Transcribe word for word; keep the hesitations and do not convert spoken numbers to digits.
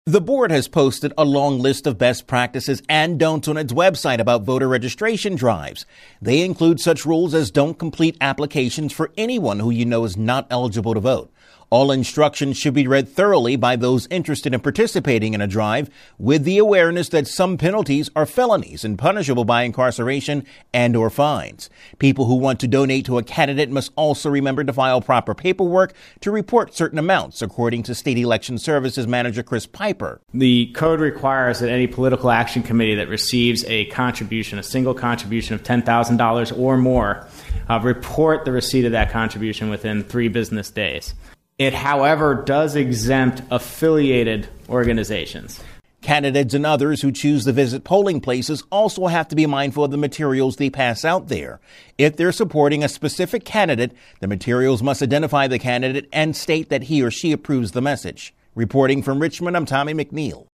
The board has posted a long list of best practices and don'ts on its website about voter registration drives. They include such rules as don't complete applications for anyone who you know is not eligible to vote. All instructions should be read thoroughly by those interested in participating in a drive, with the awareness that some penalties are felonies and punishable by incarceration and or fines. People who want to donate to a candidate must also remember to file proper paperwork to report certain amounts, according to State Election Services Manager Chris Piper. The code requires that any political action committee that receives a contribution, a single contribution of ten thousand dollars or more, uh, report the receipt of that contribution within three business days. It, however, does exempt affiliated organizations. Candidates and others who choose to visit polling places also have to be mindful of the materials they pass out there. If they're supporting a specific candidate, the materials must identify the candidate and state that he or she approves the message. Reporting from Richmond, I'm Tommy McNeil.